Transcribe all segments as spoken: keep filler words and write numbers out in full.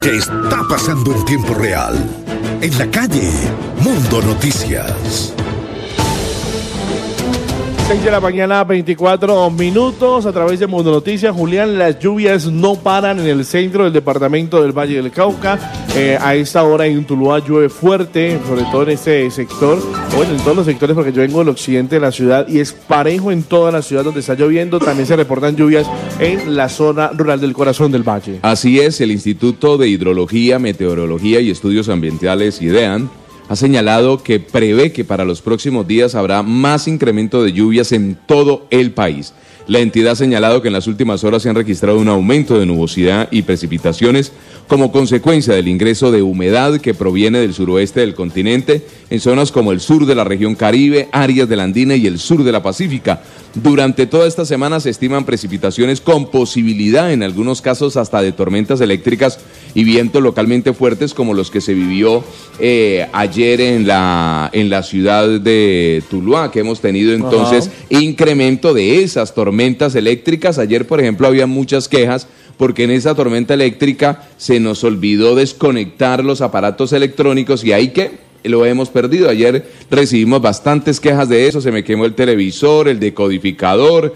que está pasando en tiempo real. En la calle, Mundo Noticias. seis de la mañana, veinticuatro minutos, a través de Mundo Noticias. Julián, las lluvias no paran en el centro del departamento del Valle del Cauca. Eh, a esta hora en Tuluá llueve fuerte, sobre todo en este sector, bueno, en todos los sectores, porque yo vengo del occidente de la ciudad y es parejo en toda la ciudad donde está lloviendo. También se reportan lluvias en la zona rural del corazón del valle. Así es, el Instituto de Hidrología, Meteorología y Estudios Ambientales, IDEAM, ha señalado que prevé que para los próximos días habrá más incremento de lluvias en todo el país. La entidad ha señalado que en las últimas horas se han registrado un aumento de nubosidad y precipitaciones como consecuencia del ingreso de humedad que proviene del suroeste del continente en zonas como el sur de la región Caribe, áreas de la Andina y el sur de la Pacífica. Durante toda esta semana se estiman precipitaciones con posibilidad, en algunos casos, hasta de tormentas eléctricas y vientos localmente fuertes como los que se vivió eh, ayer en la, en la ciudad de Tuluá, que hemos tenido entonces Ajá. incremento de esas tormentas eléctricas. Ayer, por ejemplo, había muchas quejas porque en esa tormenta eléctrica se nos olvidó desconectar los aparatos electrónicos y hay que... lo hemos perdido. Ayer recibimos bastantes quejas de eso, se me quemó el televisor, el decodificador,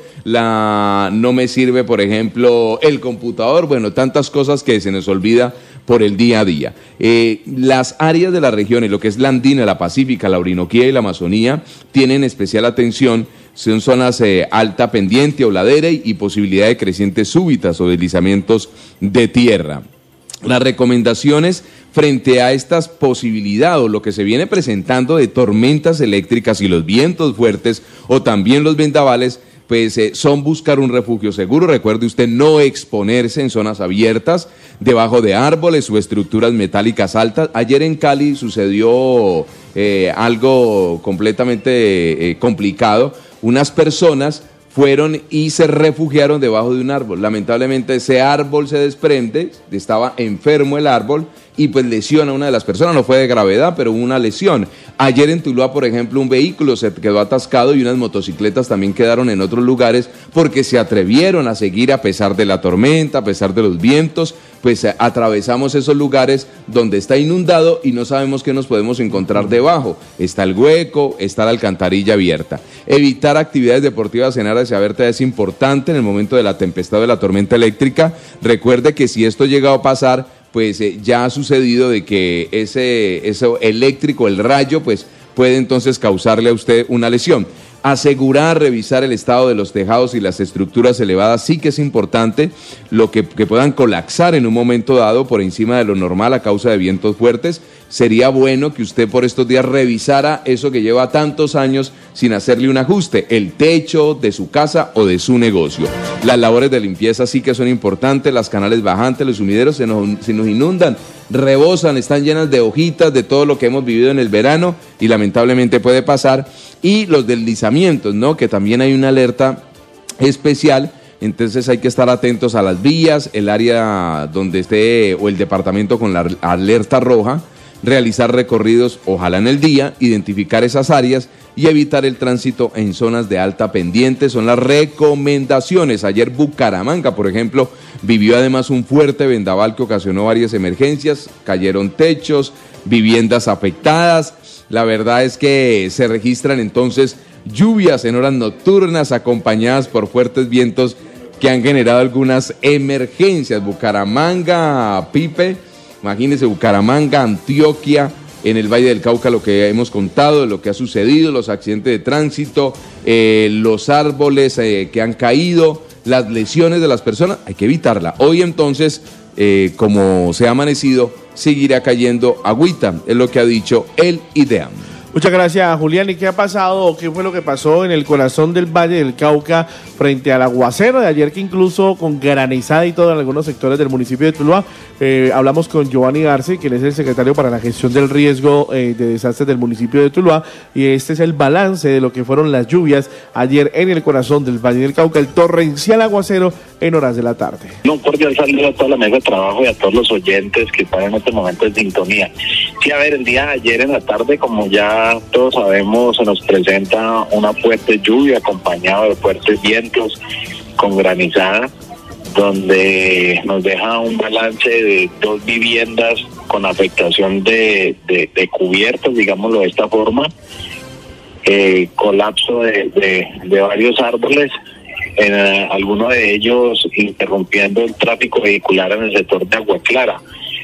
la no me sirve, por ejemplo, el computador, bueno, tantas cosas que se nos olvida por el día a día. Eh, las áreas de la región, lo que es la Andina, la Pacífica, la Orinoquía y la Amazonía, tienen especial atención. Son zonas eh, alta pendiente o ladera y, y posibilidad de crecientes súbitas o deslizamientos de tierra. Las recomendaciones frente a estas posibilidades o lo que se viene presentando de tormentas eléctricas y los vientos fuertes o también los vendavales, pues eh, son buscar un refugio seguro. Recuerde usted no exponerse en zonas abiertas, debajo de árboles o estructuras metálicas altas. Ayer en Cali sucedió eh, algo completamente eh, complicado. Unas personas fueron y se refugiaron debajo de un árbol. Lamentablemente ese árbol se desprende, estaba enfermo el árbol y pues lesiona a una de las personas, no fue de gravedad, pero hubo una lesión. Ayer en Tuluá, por ejemplo, un vehículo se quedó atascado y unas motocicletas también quedaron en otros lugares porque se atrevieron a seguir a pesar de la tormenta, a pesar de los vientos, pues atravesamos esos lugares donde está inundado y no sabemos qué nos podemos encontrar debajo. Está el hueco, está la alcantarilla abierta. Evitar actividades deportivas en áreas abiertas es importante en el momento de la tempestad o de la tormenta eléctrica. Recuerde que si esto llega a pasar, pues eh, ya ha sucedido de que ese, ese eléctrico, el rayo, pues puede entonces causarle a usted una lesión. Asegurar, revisar el estado de los tejados y las estructuras elevadas sí que es importante, lo que, que puedan colapsar en un momento dado por encima de lo normal a causa de vientos fuertes. Sería bueno que usted por estos días revisara eso que lleva tantos años sin hacerle un ajuste, el techo de su casa o de su negocio. Las labores de limpieza sí que son importantes, las canales bajantes, los sumideros se nos, se nos inundan, rebosan, están llenas de hojitas de todo lo que hemos vivido en el verano y lamentablemente puede pasar. Y los deslizamientos, ¿no? Que también hay una alerta especial, entonces hay que estar atentos a las vías, el área donde esté o el departamento con la alerta roja, realizar recorridos, ojalá en el día, identificar esas áreas y evitar el tránsito en zonas de alta pendiente. Son las recomendaciones. Ayer Bucaramanga, por ejemplo, vivió además un fuerte vendaval que ocasionó varias emergencias, cayeron techos, viviendas afectadas. La verdad es que se registran entonces lluvias en horas nocturnas acompañadas por fuertes vientos que han generado algunas emergencias. Bucaramanga, Pipe, imagínense Bucaramanga, Antioquia, en el Valle del Cauca, lo que hemos contado, lo que ha sucedido, los accidentes de tránsito, eh, los árboles eh, que han caído, las lesiones de las personas, hay que evitarla. Hoy entonces, eh, como se ha amanecido, seguirá cayendo agüita, es lo que ha dicho el IDEAM. Muchas gracias, Julián. ¿Y qué ha pasado? ¿Qué fue lo que pasó en el corazón del Valle del Cauca frente al aguacero de ayer, que incluso con granizada y todo en algunos sectores del municipio de Tuluá? Eh, hablamos con Giovanni Arce, quien es el secretario para la gestión del riesgo eh, de desastres del municipio de Tuluá, y este es el balance de lo que fueron las lluvias ayer en el corazón del Valle del Cauca, el torrencial aguacero en horas de la tarde. Un cordial saludo a toda la mesa de trabajo y a todos los oyentes que están en este momento en sintonía. Sí, a ver, el día de ayer en la tarde, como ya todos sabemos, se nos presenta una fuerte lluvia acompañada de fuertes vientos con granizada. donde nos deja un balance de dos viviendas con afectación de, de, de cubiertas, digámoslo de esta forma, eh, colapso de, de, de varios árboles, eh, algunos de ellos interrumpiendo el tráfico vehicular en el sector de Agua Clara,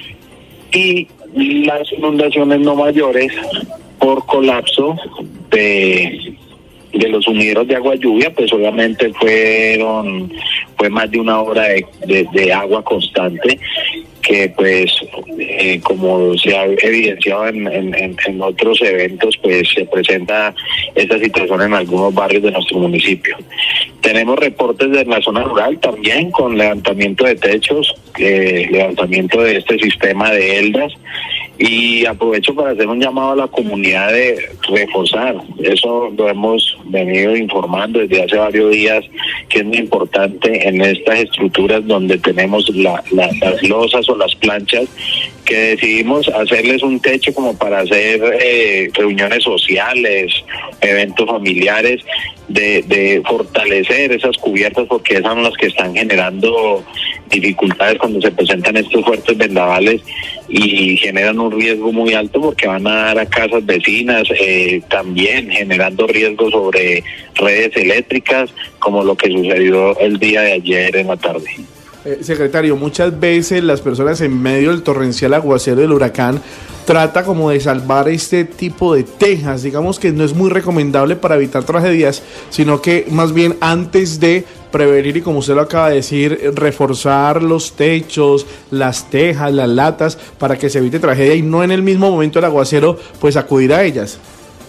y las inundaciones no mayores por colapso de, de los sumideros de agua lluvia, pues obviamente fueron fue más de una hora de, de, de agua constante, que pues eh, como se ha evidenciado en, en, en otros eventos, pues se presenta esta situación en algunos barrios de nuestro municipio. Tenemos reportes de la zona rural también con levantamiento de techos, eh, levantamiento de este sistema de eldas, y aprovecho para hacer un llamado a la comunidad de reforzar. Eso lo hemos venido informando desde hace varios días, que es muy importante en estas estructuras donde tenemos la, la, las losas o las planchas, que decidimos hacerles un techo como para hacer eh, reuniones sociales, eventos familiares, de, de fortalecer esas cubiertas, porque esas son las que están generando dificultades cuando se presentan estos fuertes vendavales y generan un riesgo muy alto, porque van a dar a casas vecinas, eh, también generando riesgos sobre redes eléctricas, como lo que sucedió el día de ayer en la tarde. Eh, secretario, muchas veces las personas en medio del torrencial aguacero del huracán trata como de salvar este tipo de tejas. Digamos que no es muy recomendable para evitar tragedias, sino que más bien antes de prevenir, y como usted lo acaba de decir, reforzar los techos, las tejas, las latas, para que se evite tragedia y no en el mismo momento del aguacero pues acudir a ellas.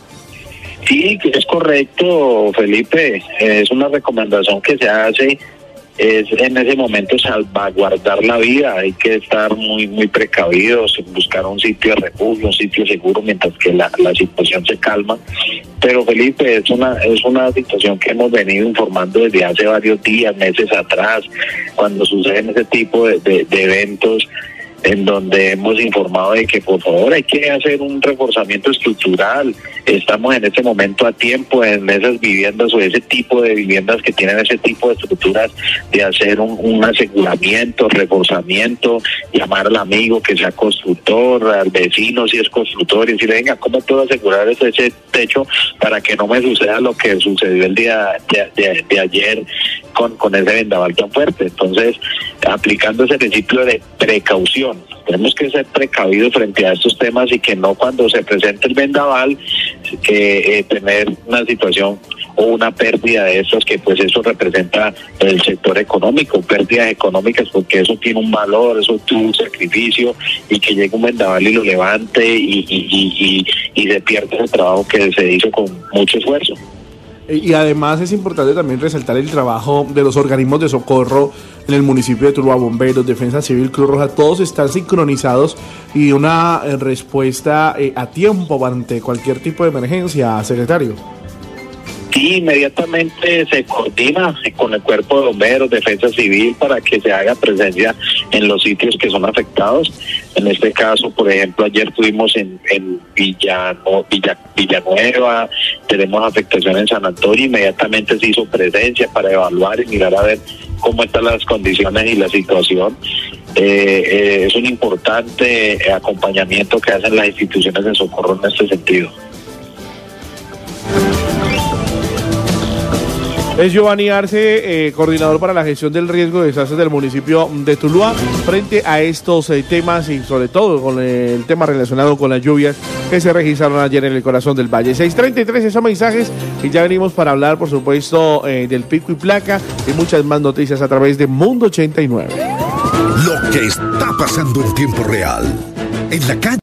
Sí, es correcto, Felipe. Es una recomendación que se hace, es en ese momento salvaguardar la vida. Hay que estar muy muy precavidos, buscar un sitio de refugio, un sitio seguro mientras que la, la situación se calma. Pero Felipe, es una es una situación que hemos venido informando desde hace varios días, meses atrás, cuando suceden ese tipo de, de, de eventos, en donde hemos informado de que por favor hay que hacer un reforzamiento estructural. Estamos en este momento a tiempo en esas viviendas o ese tipo de viviendas que tienen ese tipo de estructuras, de hacer un, un aseguramiento, reforzamiento, llamar al amigo que sea constructor, al vecino si es constructor, y decir, venga, ¿cómo puedo asegurar ese, ese techo para que no me suceda lo que sucedió el día de, de, de ayer con, con ese vendaval tan fuerte? Entonces, aplicando ese principio de precaución, tenemos que ser precavidos frente a estos temas, y que no cuando se presente el vendaval que eh, tener una situación o una pérdida de estos, que pues eso representa el sector económico, pérdidas económicas, porque eso tiene un valor, eso tiene un sacrificio, y que llegue un vendaval y lo levante y, y, y, y, y se pierde el trabajo que se hizo con mucho esfuerzo. Y además es importante también resaltar el trabajo de los organismos de socorro en el municipio de Tuluá, bomberos, defensa civil, Cruz Roja, todos están sincronizados y una eh, respuesta eh, a tiempo ante cualquier tipo de emergencia, secretario. Sí, inmediatamente se coordina con el cuerpo de bomberos, defensa civil, para que se haga presencia en los sitios que son afectados. En este caso, por ejemplo, ayer tuvimos en, en Villano, Villa, Villanueva, tenemos afectación en San Antonio, inmediatamente se hizo presencia para evaluar y mirar a ver cómo están las condiciones y la situación. Eh, eh, es un importante acompañamiento que hacen las instituciones de socorro en este sentido. Es Giovanni Arce, eh, coordinador para la gestión del riesgo de desastres del municipio de Tuluá, frente a estos eh, temas, y sobre todo con eh, el tema relacionado con las lluvias que se registraron ayer en el corazón del valle. seis treinta y tres, esos mensajes, y ya venimos para hablar, por supuesto, eh, del pico y placa y muchas más noticias a través de Mundo ochenta y nueve. Lo que está pasando en tiempo real en la calle.